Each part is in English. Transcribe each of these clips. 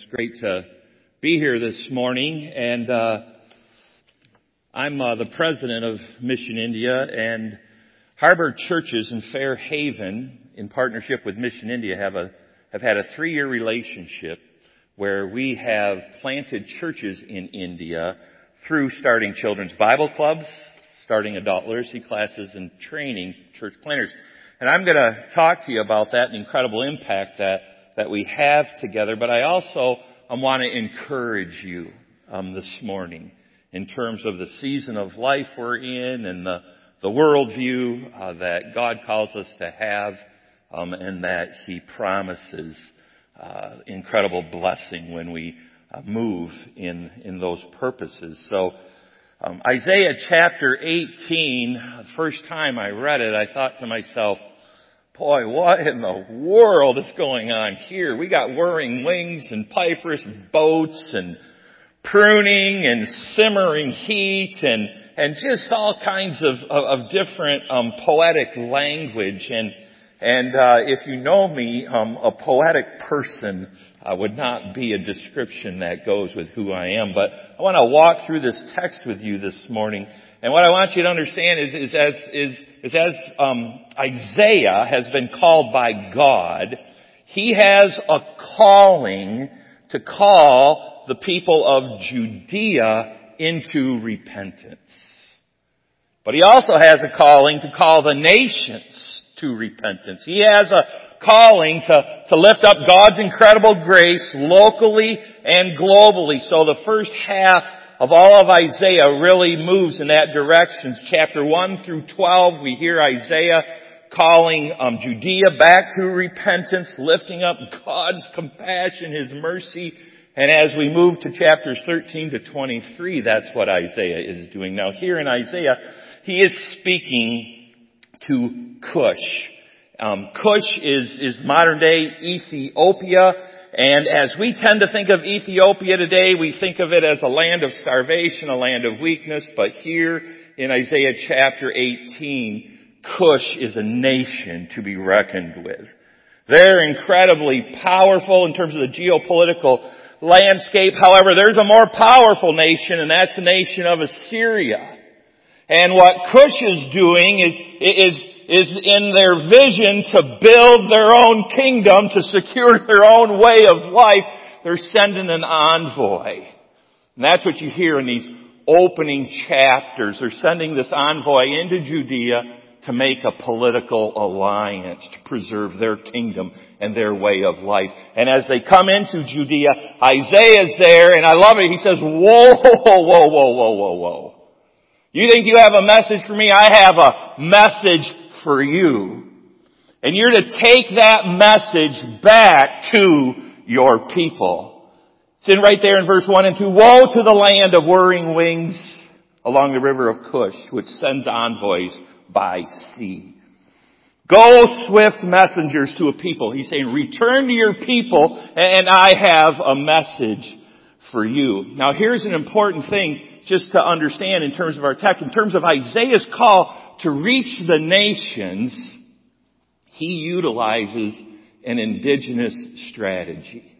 Great to be here this morning, and I'm the president of Mission India, and Harbor Churches in Fairhaven, in partnership with Mission India, have had a 3-year relationship where we have planted churches in India through starting children's Bible clubs, starting adult literacy classes, and training church planters. And I'm going to talk to you about that, the incredible impact that we have together, but I also want to encourage you this morning in terms of the season of life we're in and the worldview that God calls us to have, and that He promises incredible blessing when we move in those purposes. So Isaiah chapter 18, the first time I read it, I thought to myself, boy, what in the world is going on here? We got whirring wings and pipers and boats and pruning and simmering heat and just all kinds of different poetic language. And if you know me, a poetic person would not be a description that goes with who I am. But I want to walk through this text with you this morning. And what I want you to understand is as Isaiah has been called by God, he has a calling to call the people of Judea into repentance. But he also has a calling to call the nations to repentance. He has a calling to lift up God's incredible grace locally and globally. So the first half of all of Isaiah really moves in that direction. Chapter 1 through 12, we hear Isaiah calling Judea back to repentance, lifting up God's compassion, His mercy. And as we move to chapters 13 to 23, that's what Isaiah is doing. Now here in Isaiah, he is speaking to Cush. Cush is modern day Ethiopia. And as we tend to think of Ethiopia today, we think of it as a land of starvation, a land of weakness. But here in Isaiah chapter 18, Cush is a nation to be reckoned with. They're incredibly powerful in terms of the geopolitical landscape. However, there's a more powerful nation, and that's the nation of Assyria. And what Cush is doing is in their vision to build their own kingdom, to secure their own way of life, they're sending an envoy. And that's what you hear in these opening chapters. They're sending this envoy into Judea to make a political alliance to preserve their kingdom and their way of life. And as they come into Judea, Isaiah's there, and I love it. He says, whoa, whoa, whoa, whoa, whoa, whoa, whoa. You think you have a message for me? I have a message for you. And you're to take that message back to your people. It's in right there in verse 1 and 2. Woe to the land of whirring wings along the river of Cush, which sends envoys by sea. Go swift messengers to a people. He's saying, return to your people, and I have a message for you. Now here's an important thing just to understand in terms of our text. In terms of Isaiah's call to reach the nations, he utilizes an indigenous strategy.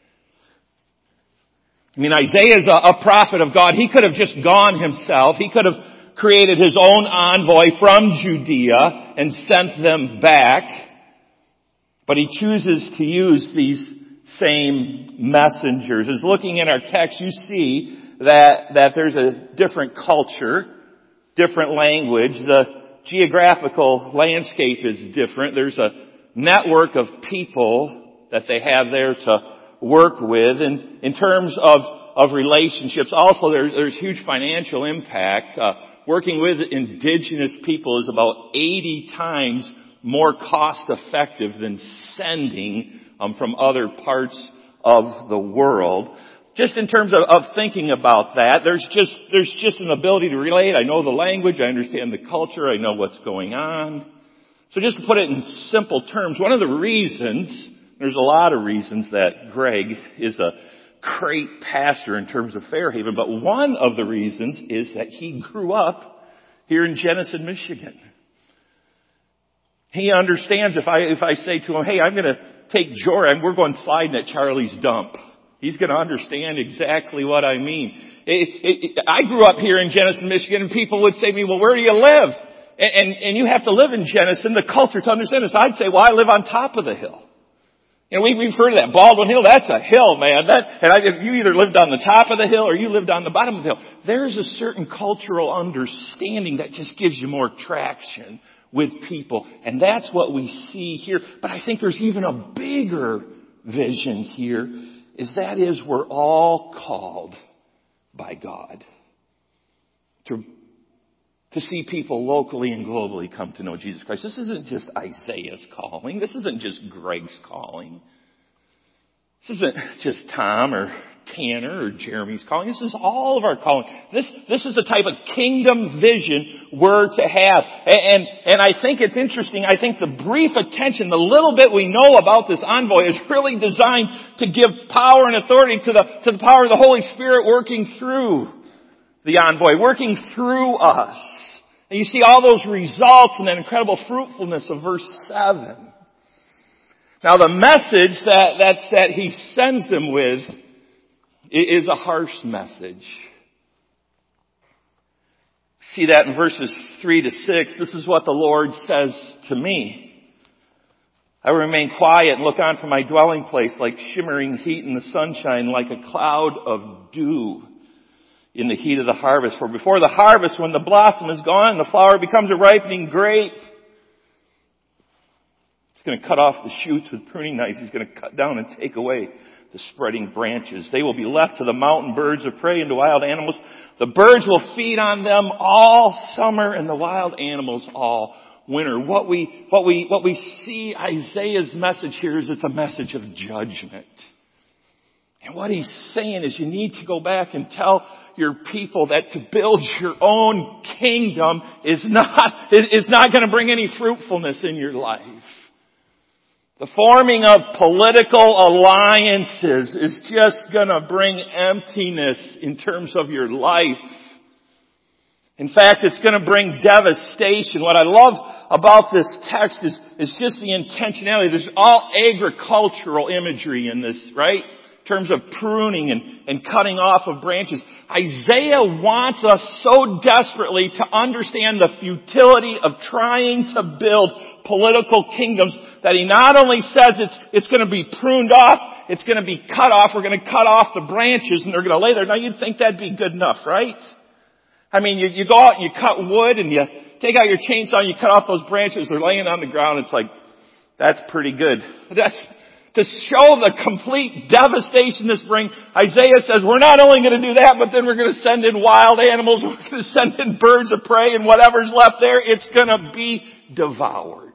I mean, Isaiah is a prophet of God. He could have just gone himself. He could have created his own envoy from Judea and sent them back. But he chooses to use these same messengers. As looking at our text, you see that there's a different culture, different language. The geographical landscape is different. There's a network of people that they have there to work with. And in terms of relationships, also there's huge financial impact. Working with indigenous people is about 80 times more cost effective than sending from other parts of the world. Just in terms of thinking about that, there's just an ability to relate. I know the language, I understand the culture, I know what's going on. So just to put it in simple terms, one of the reasons, there's a lot of reasons that Greg is a great pastor in terms of Fairhaven, but one of the reasons is that he grew up here in Jenison, Michigan. He understands if I say to him, hey, I'm going to take Jory, we're going sliding at Charlie's dump. He's going to understand exactly what I mean. I grew up here in Jenison, Michigan, and people would say to me, well, where do you live? And you have to live in Jenison, the culture, to understand this. I'd say, well, I live on top of the hill. You know, we've heard of that Baldwin Hill. That's a hill, man. You either lived on the top of the hill or you lived on the bottom of the hill. There's a certain cultural understanding that just gives you more traction with people. And that's what we see here. But I think there's even a bigger vision here, is we're all called by God to see people locally and globally come to know Jesus Christ. This isn't just Isaiah's calling. This isn't just Greg's calling. This isn't just Tom or Tanner or Jeremy's calling. This is all of our calling. This is the type of kingdom vision we're to have. And I think it's interesting. I think the brief attention, the little bit we know about this envoy is really designed to give power and authority to the power of the Holy Spirit working through the envoy, working through us. And you see all those results and that incredible fruitfulness of verse 7. Now the message that he sends them with is a harsh message. See that in verses 3 to 6. This is what the Lord says to me. I will remain quiet and look on from my dwelling place like shimmering heat in the sunshine, like a cloud of dew in the heat of the harvest. For before the harvest, when the blossom is gone and the flower becomes a ripening grape, he's going to cut off the shoots with pruning knives. He's going to cut down and take away the spreading branches. They will be left to the mountain birds of prey and to wild animals. The birds will feed on them all summer and the wild animals all winter. What we see Isaiah's message here is it's a message of judgment. And what he's saying is you need to go back and tell your people that to build your own kingdom is not going to bring any fruitfulness in your life. The forming of political alliances is just going to bring emptiness in terms of your life. In fact, it's going to bring devastation. What I love about this text is just the intentionality. There's all agricultural imagery in this, right? In terms of pruning and cutting off of branches. Isaiah wants us so desperately to understand the futility of trying to build political kingdoms that he not only says it's going to be pruned off, it's going to be cut off, we're going to cut off the branches and they're going to lay there. Now you'd think that'd be good enough, right? I mean, you go out and you cut wood and you take out your chainsaw and you cut off those branches, they're laying on the ground, it's like, that's pretty good. To show the complete devastation this brings, Isaiah says, we're not only going to do that, but then we're going to send in wild animals, we're going to send in birds of prey, and whatever's left there, it's going to be devoured.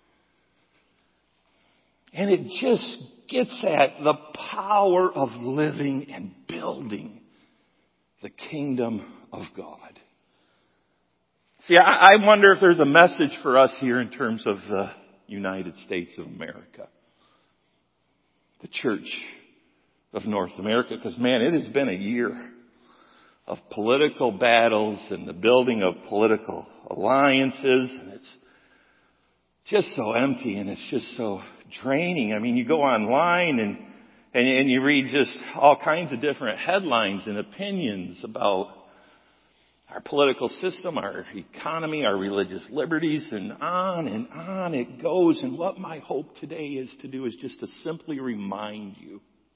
And it just gets at the power of living and building the kingdom of God. See, I wonder if there's a message for us here in terms of the United States of America. The Church of North America, because man, it has been a year of political battles and the building of political alliances, and it's just so empty and it's just so draining. I mean, you go online and you read just all kinds of different headlines and opinions about our political system, our economy, our religious liberties, and on it goes. And what my hope today is to do is just to simply remind you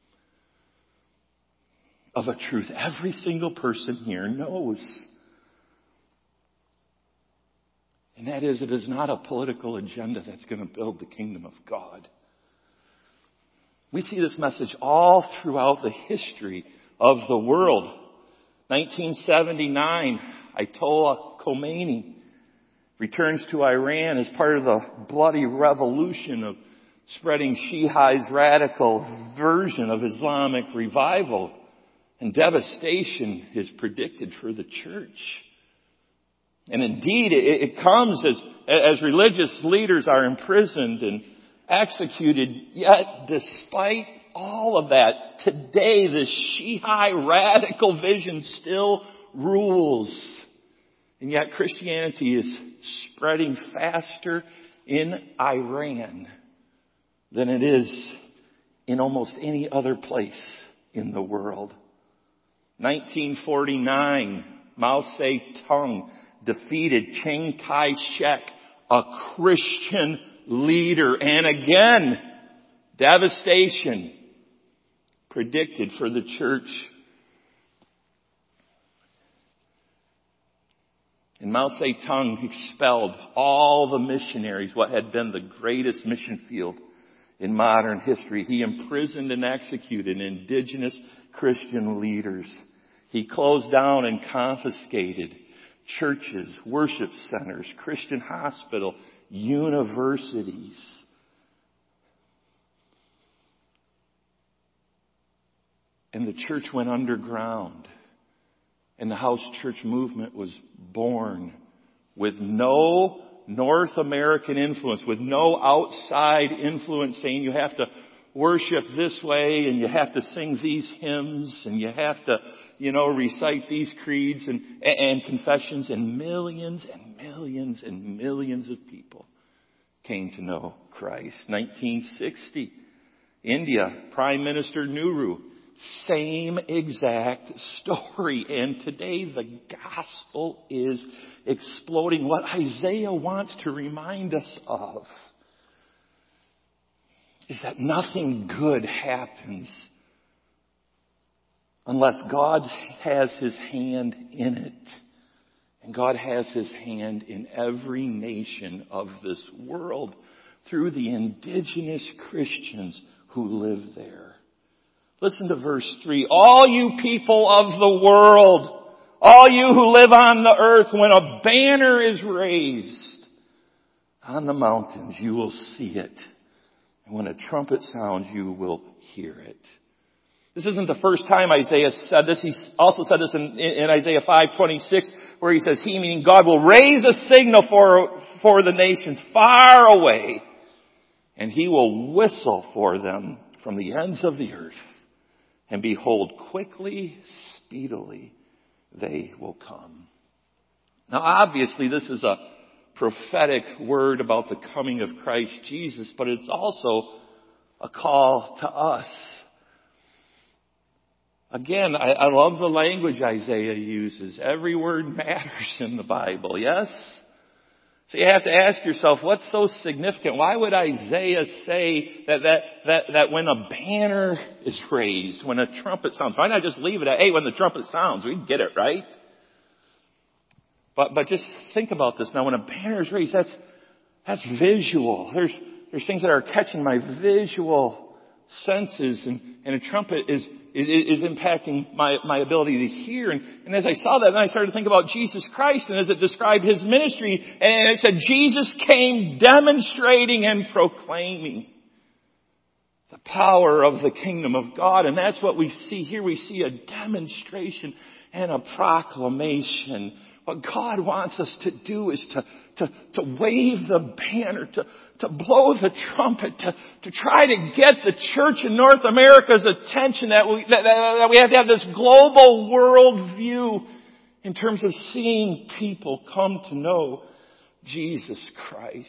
of a truth every single person here knows. And that is, it is not a political agenda that's going to build the kingdom of God. We see this message all throughout the history of the world. 1979, Ayatollah Khomeini returns to Iran as part of the bloody revolution of spreading Shiites' radical version of Islamic revival. And devastation is predicted for the church. And indeed, it comes as religious leaders are imprisoned and executed. Yet, despite all of that, today the Shiite radical vision still rules. And yet Christianity is spreading faster in Iran than it is in almost any other place in the world. 1949, Mao Zedong defeated Chiang Kai-shek, a Christian leader. And again, devastation predicted for the church. And Mao Zedong expelled all the missionaries, what had been the greatest mission field in modern history. He imprisoned and executed indigenous Christian leaders. He closed down and confiscated churches, worship centers, Christian hospital, universities. And the church went underground. And the house church movement was born with no North American influence, with no outside influence saying you have to worship this way and you have to sing these hymns and you have to, recite these creeds and confessions. And millions and millions and millions of people came to know Christ. 1960, India, Prime Minister Nehru, same exact story. And today the gospel is exploding. What Isaiah wants to remind us of is that nothing good happens unless God has His hand in it. And God has His hand in every nation of this world through the indigenous Christians who live there. Listen to verse 3. All you people of the world, all you who live on the earth, when a banner is raised on the mountains, you will see it. And when a trumpet sounds, you will hear it. This isn't the first time Isaiah said this. He also said this in Isaiah 5:26, where he says, He, meaning God, will raise a signal for the nations far away, and He will whistle for them from the ends of the earth. And behold, quickly, speedily, they will come. Now, obviously, this is a prophetic word about the coming of Christ Jesus, but it's also a call to us. Again, I love the language Isaiah uses. Every word matters in the Bible, yes? So you have to ask yourself, what's so significant? Why would Isaiah say that when a banner is raised, when a trumpet sounds? Why not just leave it at, hey, when the trumpet sounds, we get it, right? But just think about this. Now, when a banner is raised, that's visual. There's things that are catching my visual senses, and a trumpet is impacting my ability to hear. And as I saw that, then I started to think about Jesus Christ, and as it described His ministry, and it said Jesus came demonstrating and proclaiming the power of the kingdom of God. And that's what we see here. We see a demonstration and a proclamation. What God wants us to do is to wave the banner, to blow the trumpet, to try to get the church in North America's attention, that we have to have this global world view in terms of seeing people come to know Jesus Christ.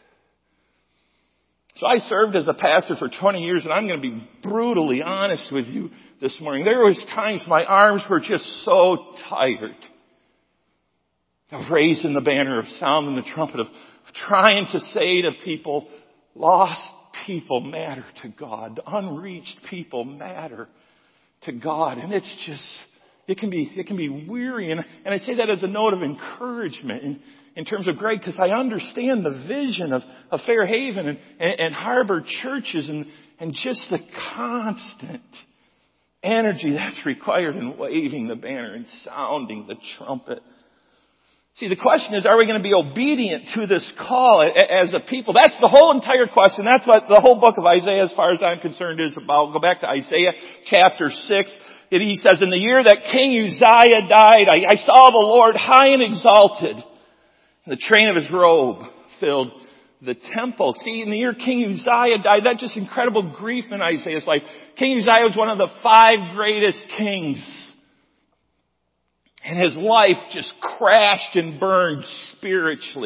So I served as a pastor for 20 years, and I'm going to be brutally honest with you this morning. There was times my arms were just so tired of raising the banner, of sounding the trumpet, of trying to say to people, lost people matter to God. Unreached people matter to God. And it's just, it can be weary. And I say that as a note of encouragement in terms of Greg, because I understand the vision of Fairhaven and Harbor churches and just the constant energy that's required in waving the banner and sounding the trumpet. See, the question is, are we going to be obedient to this call as a people? That's the whole entire question. That's what the whole book of Isaiah, as far as I'm concerned, is about. Go back to Isaiah chapter 6. He says, in the year that King Uzziah died, I saw the Lord high and exalted. The train of His robe filled the temple. See, in the year King Uzziah died, that's just incredible grief in Isaiah's life. King Uzziah was one of the 5 greatest kings. And his life just crashed and burned spiritually.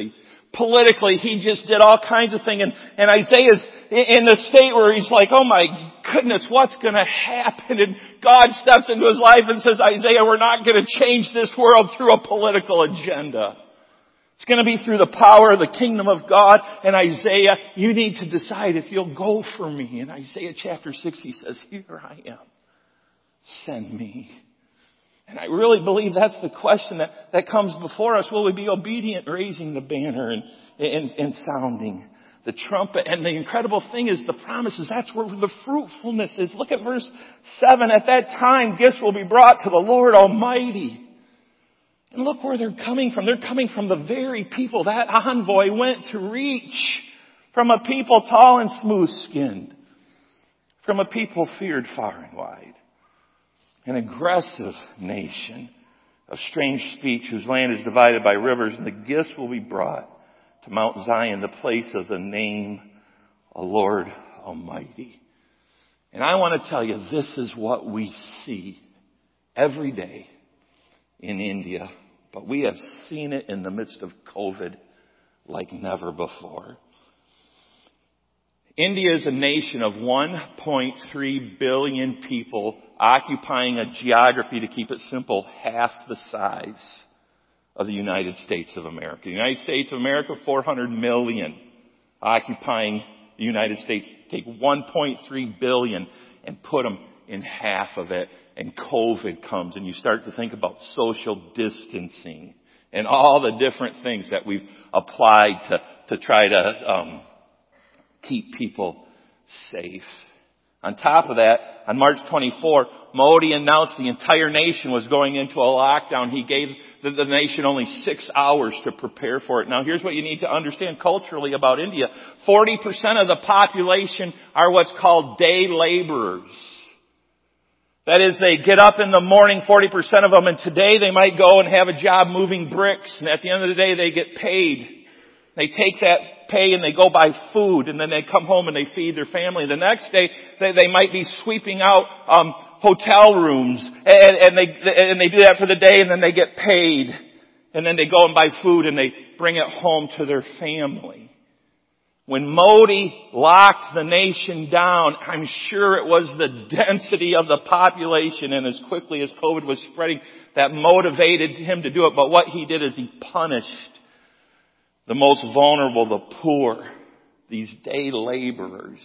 Politically, he just did all kinds of things. And Isaiah's in the state where he's like, oh my goodness, what's going to happen? And God steps into his life and says, Isaiah, we're not going to change this world through a political agenda. It's going to be through the power of the kingdom of God. And Isaiah, you need to decide if you'll go for me. In Isaiah chapter 6, he says, here I am. Send me. And I really believe that's the question that comes before us. Will we be obedient, raising the banner and sounding the trumpet? And the incredible thing is the promise is that's where the fruitfulness is. Look at verse 7. At that time, gifts will be brought to the Lord Almighty. And look where they're coming from. They're coming from the very people that envoy went to reach. From a people tall and smooth-skinned. From a people feared far and wide. An aggressive nation of strange speech whose land is divided by rivers, and the gifts will be brought to Mount Zion, the place of the name of Lord Almighty. And I want to tell you, this is what we see every day in India, but we have seen it in the midst of COVID like never before. India is a nation of 1.3 billion people occupying a geography, to keep it simple, half the size of the United States of America. The United States of America, 400 million occupying the United States. Take 1.3 billion and put them in half of it, and COVID comes, and you start to think about social distancing and all the different things that we've applied to try to keep people safe. On top of that, on March 24, Modi announced the entire nation was going into a lockdown. He gave the nation only 6 hours to prepare for it. Now here's what you need to understand culturally about India. 40% of the population are what's called day laborers. That is, they get up in the morning, 40% of them, and today they might go and have a job moving bricks, and at the end of the day they get paid. They take that pay and they go buy food, and then they come home and they feed their family. The next day, they might be sweeping out hotel rooms, and they do that for the day, and then they get paid, and then they go and buy food and they bring it home to their family. When Modi locked the nation down, I'm sure it was the density of the population and as quickly as COVID was spreading that motivated him to do it. But what he did is he punished the most vulnerable, the poor, these day laborers.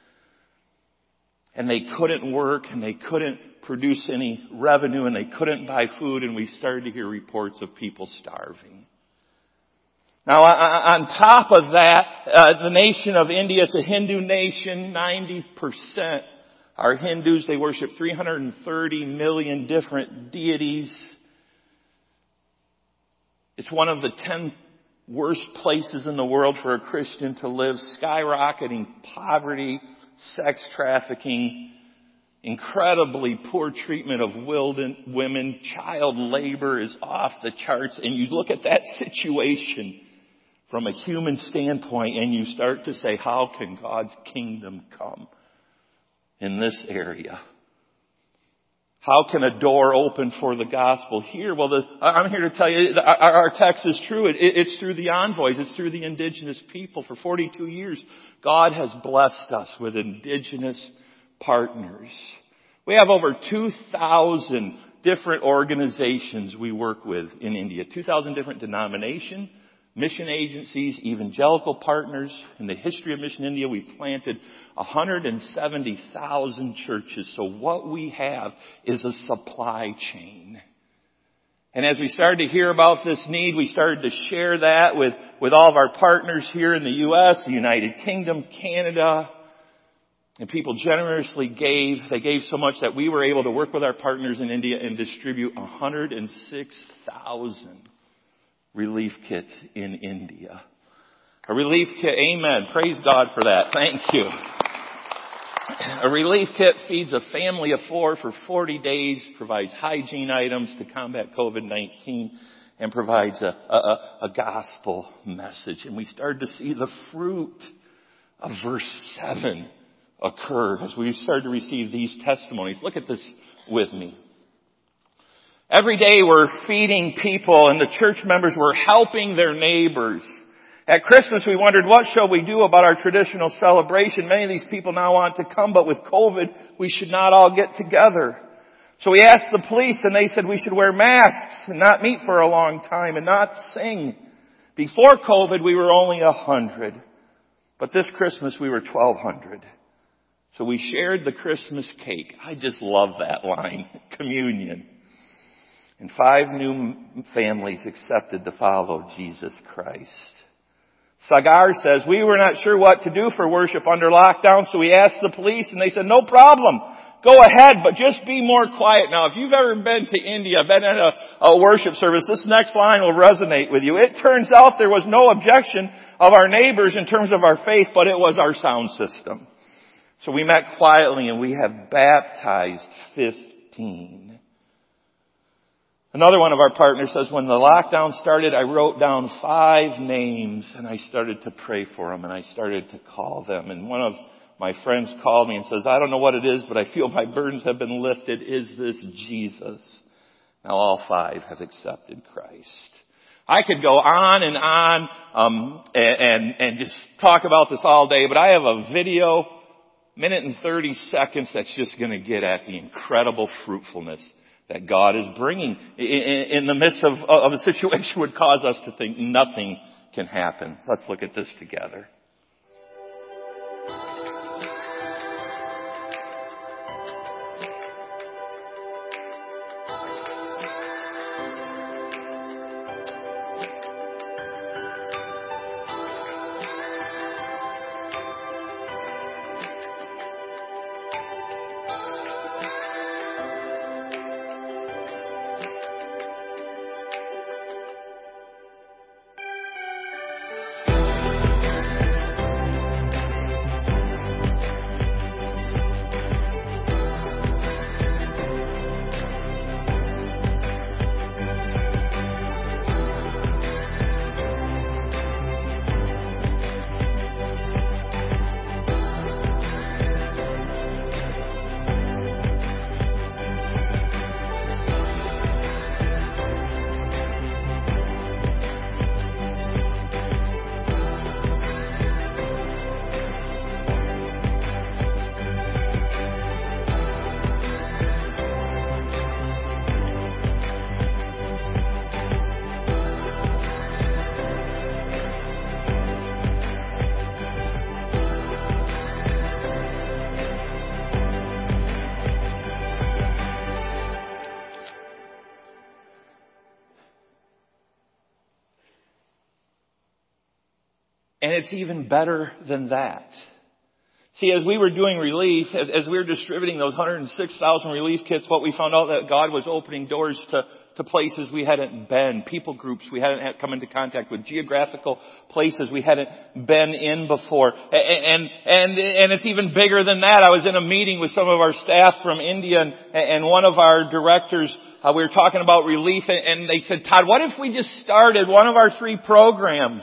And they couldn't work, and they couldn't produce any revenue, and they couldn't buy food, and we started to hear reports of people starving. Now, on top of that, the nation of India, it's a Hindu nation. 90% are Hindus. They worship 330 million different deities. It's one of the 10 worst places in the world for a Christian to live. Skyrocketing poverty, sex trafficking, incredibly poor treatment of women, child labor is off the charts. And you look at that situation from a human standpoint and you start to say, how can God's kingdom come in this area? How can a door open for the gospel here? Well, I'm here to tell you our text is true. It's through the envoys. It's through the indigenous people. For 42 years, God has blessed us with indigenous partners. We have over 2,000 different organizations we work with in India. 2,000 different denominations, mission agencies, evangelical partners. In the history of Mission India, we've planted 170,000 churches. So what we have is a supply chain. And as we started to hear about this need, we started to share that with all of our partners here in the U.S., the United Kingdom, Canada. And people generously gave. They gave so much that we were able to work with our partners in India and distribute 106,000 relief kits in India. A relief kit, amen. Praise God for that. Thank you. A relief kit feeds a family of 4 for 40 days, provides hygiene items to combat COVID-19, and provides a gospel message. And we started to see the fruit of verse 7 occur as we started to receive these testimonies. Look at this with me. Every day we're feeding people, and the church members were helping their neighbors. At Christmas, we wondered, what shall we do about our traditional celebration? Many of these people now want to come, but with COVID, we should not all get together. So we asked the police, and they said we should wear masks and not meet for a long time and not sing. Before COVID, we were only 100. But this Christmas, we were 1,200. So we shared the Christmas cake. I just love that line. Communion. And 5 new families accepted to follow Jesus Christ. Sagar says, we were not sure what to do for worship under lockdown, so we asked the police, and they said, no problem. Go ahead, but just be more quiet. Now, if you've ever been to India, been at a worship service, this next line will resonate with you. It turns out there was no objection of our neighbors in terms of our faith, but it was our sound system. So we met quietly, and we have baptized 15. Another one of our partners says, when the lockdown started, I wrote down 5 names, and I started to pray for them, and I started to call them. And one of my friends called me and says, I don't know what it is, but I feel my burdens have been lifted. Is this Jesus? Now all 5 have accepted Christ. I could go on and on, and just talk about this all day, but I have a video, 1:30, that's just going to get at the incredible fruitfulness that God is bringing in the midst of a situation would cause us to think nothing can happen. Let's look at this together. And it's even better than that. See, as we were doing relief, as we were distributing those 106,000 relief kits, what we found out that God was opening doors to places we hadn't been, people groups we hadn't had come into contact with, geographical places we hadn't been in before. And it's even bigger than that. I was in a meeting with some of our staff from India, and one of our directors, we were talking about relief, and they said, Todd, what if we just started one of our 3 programs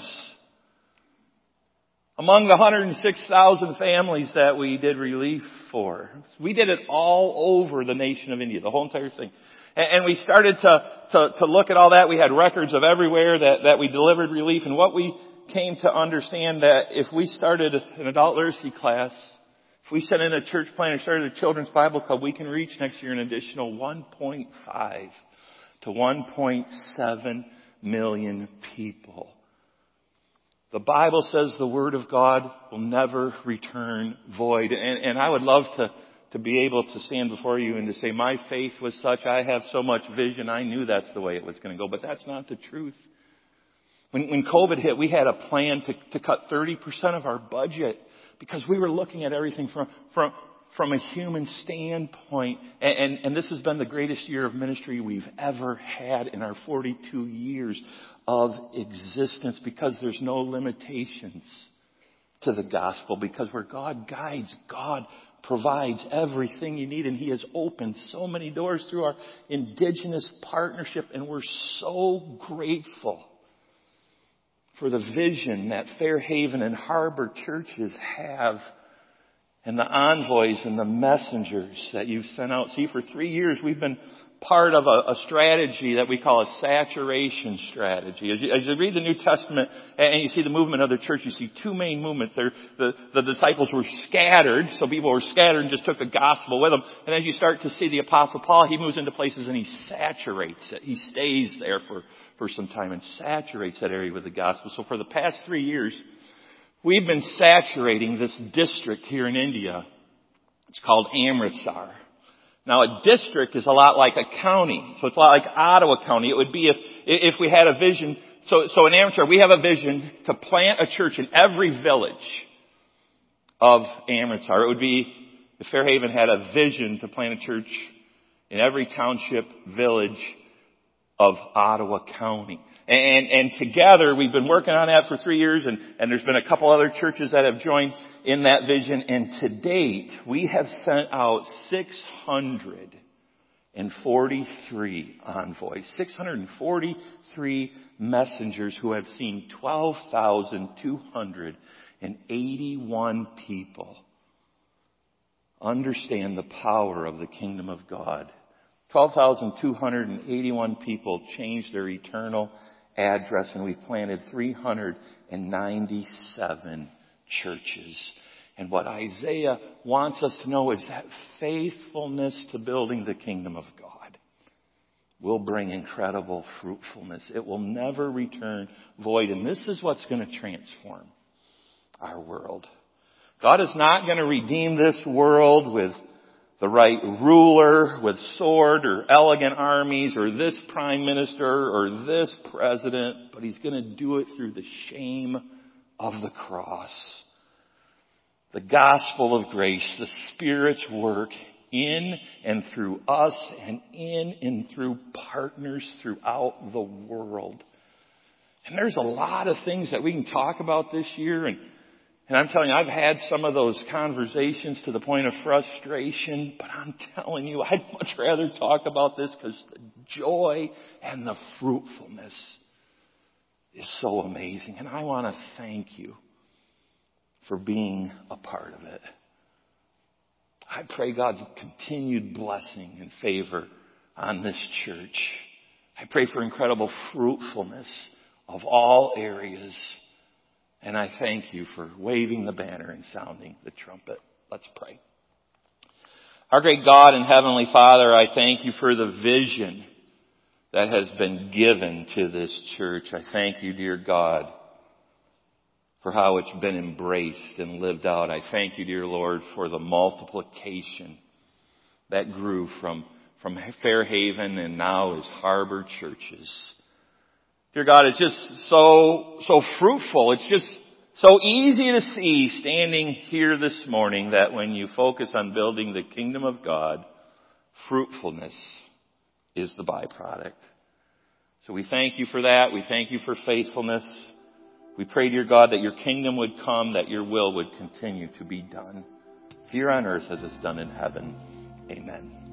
among the 106,000 families that we did relief for? We did it all over the nation of India, the whole entire thing. And we started to look at all that. We had records of everywhere that we delivered relief. And what we came to understand that if we started an adult literacy class, if we sent in a church plan or started a children's Bible club, we can reach next year an additional 1.5 to 1.7 million people. The Bible says the Word of God will never return void. And I would love to be able to stand before you and to say, my faith was such, I have so much vision, I knew that's the way it was going to go. But that's not the truth. When COVID hit, we had a plan to cut 30% of our budget because we were looking at everything from a human standpoint. And this has been the greatest year of ministry we've ever had in our 42 years of existence, because there's no limitations to the gospel, because where God guides, God provides everything you need, and He has opened so many doors through our Indigenous partnership, and we're so grateful for the vision that Fairhaven and Harbor churches have and the envoys and the messengers that you've sent out. See, for 3 years we've been part of a strategy that we call a saturation strategy. As you read the New Testament and you see the movement of the church, you see two main movements. The disciples were scattered, so people were scattered and just took the gospel with them. And as you start to see the Apostle Paul, he moves into places and he saturates it. He stays there for some time and saturates that area with the gospel. So for the past 3 years, we've been saturating this district here in India. It's called Amritsar. Now a district is a lot like a county. So it's a lot like Ottawa County. It would be if we had a vision. So in Amritsar, we have a vision to plant a church in every village of Amritsar. It would be if Fairhaven had a vision to plant a church in every township village of Ottawa County. And together, we've been working on that for 3 years, and there's been a couple other churches that have joined in that vision. And to date, we have sent out 643 envoys, 643 messengers who have seen 12,281 people understand the power of the kingdom of God. 12,281 people changed their eternal address, and we've planted 397 churches. And what Isaiah wants us to know is that faithfulness to building the kingdom of God will bring incredible fruitfulness. It will never return void. And this is what's going to transform our world. God is not going to redeem this world with the right ruler, with sword or elegant armies, or this prime minister or this president, but He's going to do it through the shame of the cross. The gospel of grace, the Spirit's work in and through us and in and through partners throughout the world. And there's a lot of things that we can talk about this year, and I'm telling you, I've had some of those conversations to the point of frustration, but I'm telling you, I'd much rather talk about this because the joy and the fruitfulness is so amazing. And I want to thank you for being a part of it. I pray God's continued blessing and favor on this church. I pray for incredible fruitfulness of all areas. And I thank you for waving the banner and sounding the trumpet. Let's pray. Our great God and Heavenly Father, I thank you for the vision that has been given to this church. I thank you, dear God, for how it's been embraced and lived out. I thank you, dear Lord, for the multiplication that grew from Fairhaven and now is Harbor churches. Dear God, it's just so fruitful. It's just so easy to see standing here this morning that when you focus on building the kingdom of God, fruitfulness is the byproduct. So we thank you for that. We thank you for faithfulness. We pray, dear God, that your kingdom would come, that your will would continue to be done here on earth as it's done in heaven. Amen.